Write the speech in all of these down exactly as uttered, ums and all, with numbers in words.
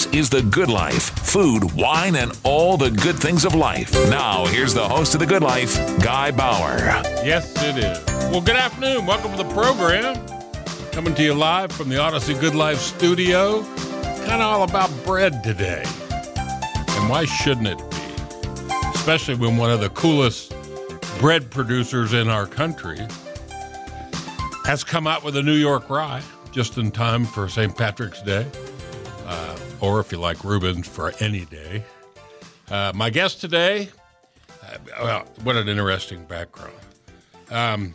This is The Good Life. Food, wine, and all the good things of life. Now, here's the host of The Good Life, Guy Bauer. Yes, it is. Well, good afternoon. Welcome to the program. Coming to you live from the Odyssey Good Life studio. It's kind of all about bread today. And why shouldn't it be? Especially when one of the coolest bread producers in our country has come out with a New York rye just in time for Saint Patrick's Day. Uh, or if you like Reuben's, for any day. Uh, my guest today, uh, well, what an interesting background. Um,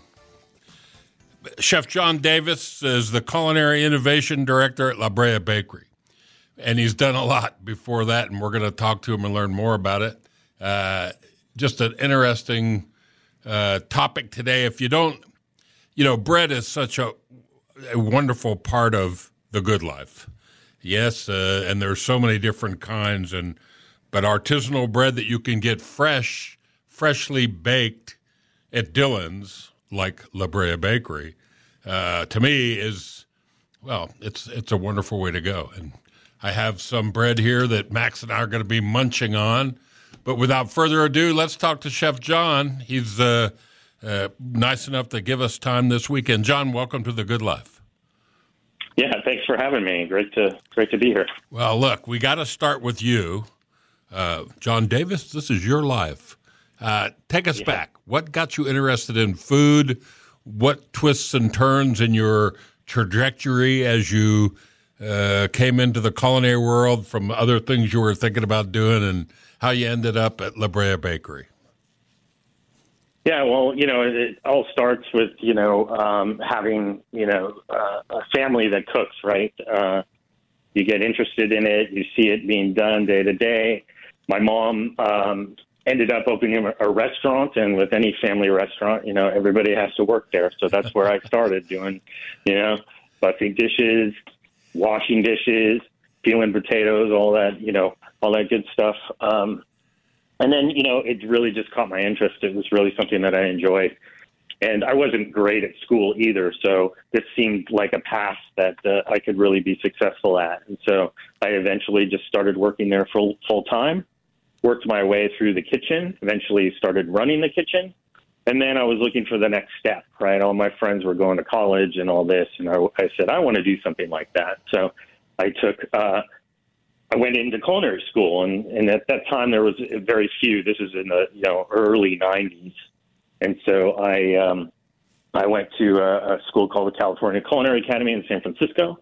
Chef John Davis is the Culinary Innovation Director at La Brea Bakery. And he's done a lot before that, and we're going to talk to him and learn more about it. Uh, just an interesting uh, topic today. If you don't, you know, bread is such a, a wonderful part of the good life. Yes, uh, and there's so many different kinds, and but artisanal bread that you can get fresh, freshly baked at Dillon's, like La Brea Bakery, uh, to me is, well, it's it's a wonderful way to go. And I have some bread here that Max and I are going to be munching on. But without further ado, let's talk to Chef John. He's uh, uh, nice enough to give us time this weekend. John, welcome to The Good Life. Yeah, thanks for having me. Great to great to be here. Well, look, we got to start with you. Uh, John Davis, this is your life. Uh, take us yeah. back. What got you interested in food? What twists and turns in your trajectory as you uh, came into the culinary world from other things you were thinking about doing, and how you ended up at La Brea Bakery? Yeah, well, you know, it all starts with, you know, um, having, you know, uh, a family that cooks, right? Uh, you get interested in it. You see it being done day to day. My mom um, ended up opening a restaurant, and with any family restaurant, you know, everybody has to work there. So that's where I started doing, you know, bussing dishes, washing dishes, peeling potatoes, all that, you know, all that good stuff. Um And then, you know, it really just caught my interest. It was really something that I enjoyed. And I wasn't great at school either, so this seemed like a path that uh, I could really be successful at. And so I eventually just started working there full, full time, worked my way through the kitchen, eventually started running the kitchen. And then I was looking for the next step, right? All my friends were going to college and all this, and I, I said, I want to do something like that. So I took uh, – I went into culinary school, and, and at that time there was very few. This is in the you know early nineties, and so I um, I went to a, a school called the California Culinary Academy in San Francisco,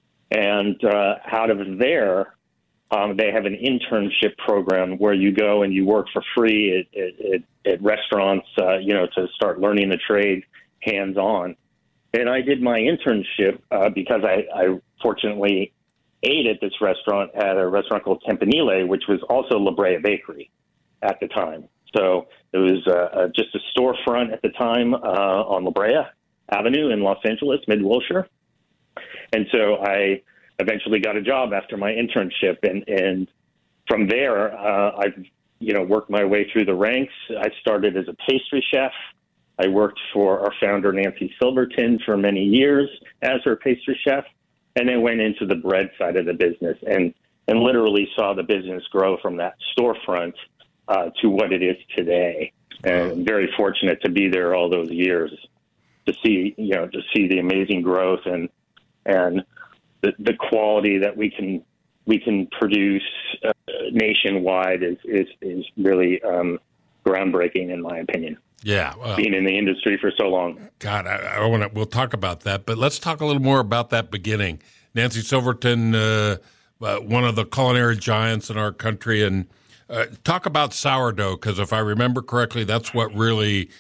and uh, out of there, um, they have an internship program where you go and you work for free at, at, at restaurants, uh, you know, to start learning the trade hands on. And I did my internship uh, because I, I fortunately ate at this restaurant at a restaurant called Campanile, which was also La Brea Bakery at the time. So it was uh, uh, just a storefront at the time uh, on La Brea Avenue in Los Angeles, Mid-Wilshire. And so I eventually got a job after my internship. And, and from there, uh, I've, you know, worked my way through the ranks. I started as a pastry chef. I worked for our founder, Nancy Silverton, for many years as her pastry chef. And then went into the bread side of the business and, and literally saw the business grow from that storefront uh, to what it is today. And I'm very fortunate to be there all those years to see, you know, to see the amazing growth and and the, the quality that we can we can produce uh, nationwide is is, is really um, groundbreaking, in my opinion. Yeah, well, being in the industry for so long. God, I, I want to. We'll talk about that, but let's talk a little more about that beginning. Nancy Silverton, uh, uh, one of the culinary giants in our country, and uh, talk about sourdough, because if I remember correctly, that's what really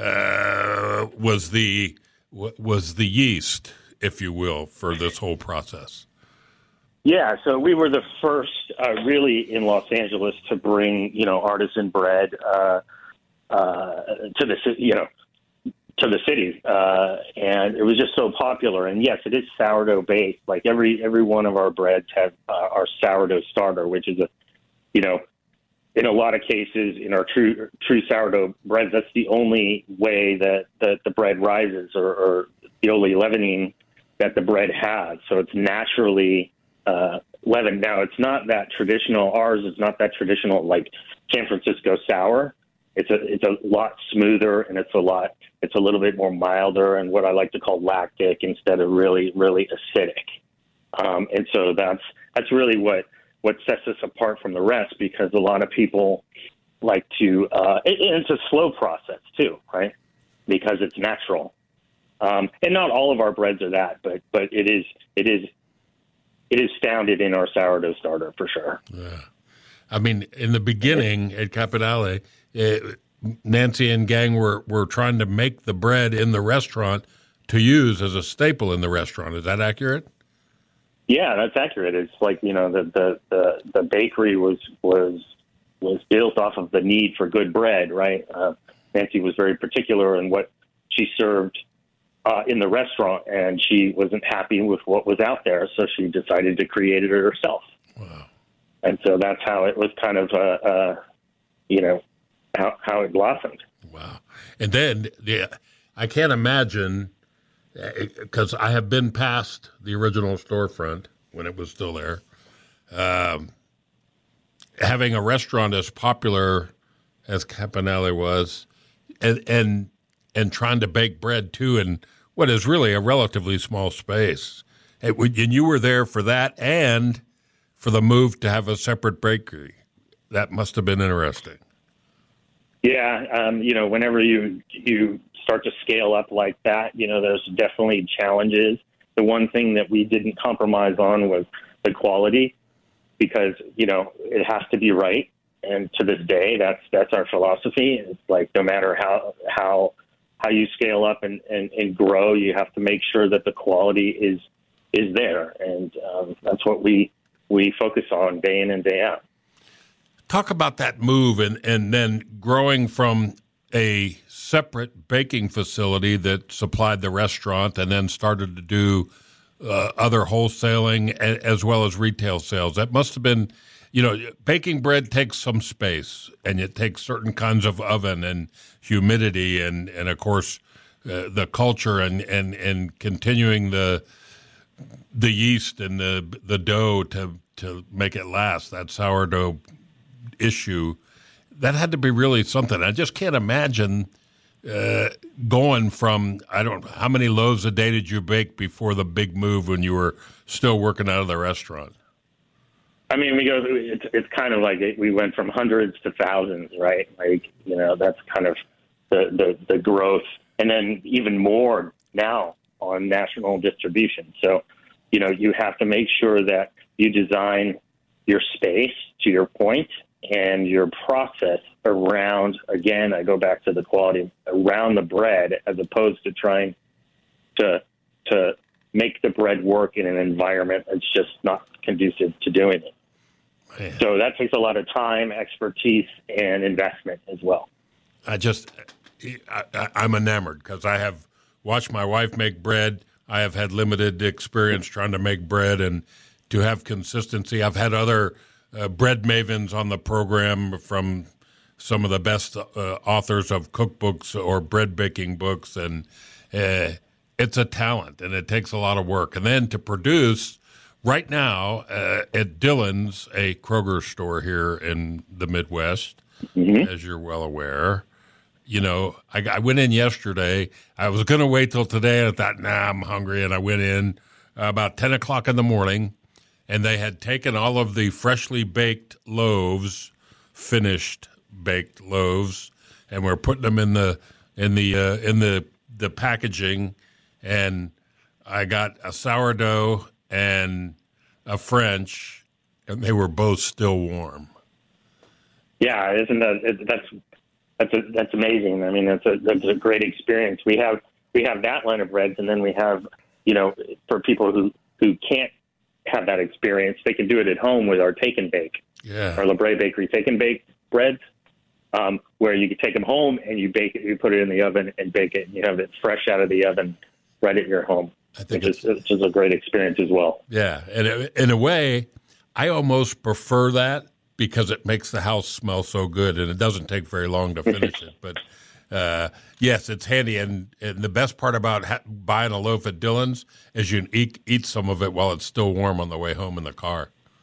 uh, was the was the yeast, if you will, for this whole process. Yeah, so we were the first, uh, really, in Los Angeles to bring, you know, artisan bread uh, uh, to the, you know, to the city, uh, and it was just so popular. And yes, it is sourdough based. Like every every one of our breads have uh, our sourdough starter, which is a, you know, in a lot of cases in our true true sourdough breads, that's the only way that, that the bread rises, or, or the only leavening that the bread has. So it's naturally uh, leaven. Now, it's not that traditional. Ours is not that traditional, like San Francisco sour. It's a it's a lot smoother, and it's a lot it's a little bit more milder, and what I like to call lactic instead of really really acidic. Um, and so that's that's really what what sets us apart from the rest, because a lot of people like to. Uh, it, it's a slow process too, right? Because it's natural, um, and not all of our breads are that, but but it is it is it is founded in our sourdough starter for sure. Yeah. I mean, in the beginning at Campanale, it, Nancy and gang were, were trying to make the bread in the restaurant to use as a staple in the restaurant. Is that accurate? Yeah, that's accurate. It's like, you know, the the, the, the bakery was was was built off of the need for good bread, right? Uh, Nancy was very particular in what she served uh, in the restaurant, and she wasn't happy with what was out there, so she decided to create it herself. Wow. And so that's how it was kind of, uh, uh, you know, how, how it blossomed. Wow. And then the, I can't imagine, because I have been past the original storefront when it was still there, um, having a restaurant as popular as Campanale was, and, and, and trying to bake bread, too, in what is really a relatively small space. And, and you were there for that and for the move to have a separate bakery. That must have been interesting. Yeah, um, you know, whenever you you start to scale up like that, you know, there's definitely challenges. The one thing that we didn't compromise on was the quality, because, you know, it has to be right. And to this day, that's that's our philosophy. It's like no matter how how how you scale up and, and, and grow, you have to make sure that the quality is is there. And um, that's what we we focus on day in and day out. Talk about that move and, and then growing from a separate baking facility that supplied the restaurant and then started to do uh, other wholesaling a, as well as retail sales. That must have been, you know, baking bread takes some space, and it takes certain kinds of oven and humidity and, and of course, uh, the culture and, and, and continuing the the yeast and the the dough to to make it last, that sourdough issue, that had to be really something. I just can't imagine uh, going from, I don't know, how many loaves a day did you bake before the big move when you were still working out of the restaurant? I mean, we go. It's it's kind of like it, we went from hundreds to thousands, right? Like, you know, that's kind of the, the, the growth, and then even more now on national distribution. So, you know, you have to make sure that you design your space, to your point, and your process around, again, I go back to the quality, around the bread, as opposed to trying to to make the bread work in an environment that's just not conducive to doing it. Man. So that takes a lot of time, expertise, and investment as well. I just, I, I'm enamored because I have watched my wife make bread. I have had limited experience trying to make bread, and to have consistency. I've had other uh, bread mavens on the program from some of the best uh, authors of cookbooks or bread baking books, and uh, it's a talent, and it takes a lot of work. And then to produce, right now uh, at Dillon's, a Kroger store here in the Midwest, mm-hmm. as you're well aware, you know, I, I went in yesterday. I was going to wait till today, and I thought, nah, I'm hungry, and I went in uh, about ten o'clock in the morning, and they had taken all of the freshly baked loaves, finished baked loaves, and we're putting them in the in the uh, in the the packaging. And I got a sourdough and a French, and they were both still warm. Yeah, isn't that that's that's a, that's amazing. I mean, that's a that's a great experience. We have we have that line of breads, and then we have, you know, for people who who can't have that experience, they can do it at home with our take and bake. Yeah, our La Brea Bakery take and bake breads, um, where you can take them home and you bake it, you put it in the oven and bake it, and you have it fresh out of the oven right at your home. I think which, is, which is a great experience as well. Yeah, and in a way, I almost prefer that because it makes the house smell so good, and it doesn't take very long to finish it. But uh, yes, it's handy, and, and the best part about ha- buying a loaf at Dillon's is you can eat, eat some of it while it's still warm on the way home in the car.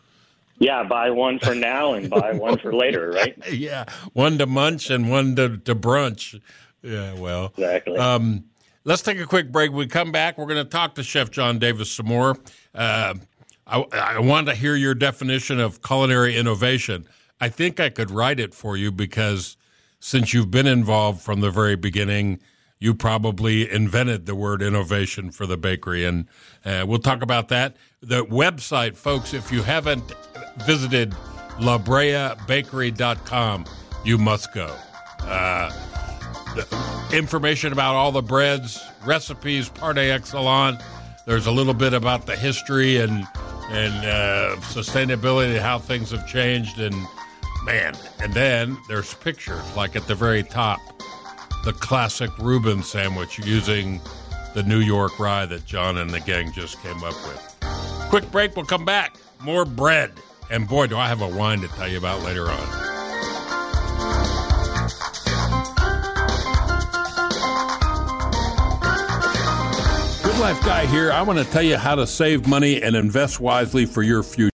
Yeah, buy one for now and buy one for later, right? Yeah, one to munch and one to, to brunch. Yeah, well. Exactly. Um, let's take a quick break. When we come back, we're going to talk to Chef John Davis some more. Uh, I, I want to hear your definition of culinary innovation. I think I could write it for you because since you've been involved from the very beginning, you probably invented the word innovation for the bakery, and uh, we'll talk about that. The website, folks, if you haven't visited la brea bakery dot com, you must go. Uh, the information about all the breads, recipes, par excellence. There's a little bit about the history and and uh, sustainability, how things have changed, and man, and then there's pictures, like at the very top, the classic Reuben sandwich using the New York rye that John and the gang just came up with. Quick break, we'll come back. More bread. And boy, do I have a wine to tell you about later on. Good Life Guy here. I want to tell you how to save money and invest wisely for your future.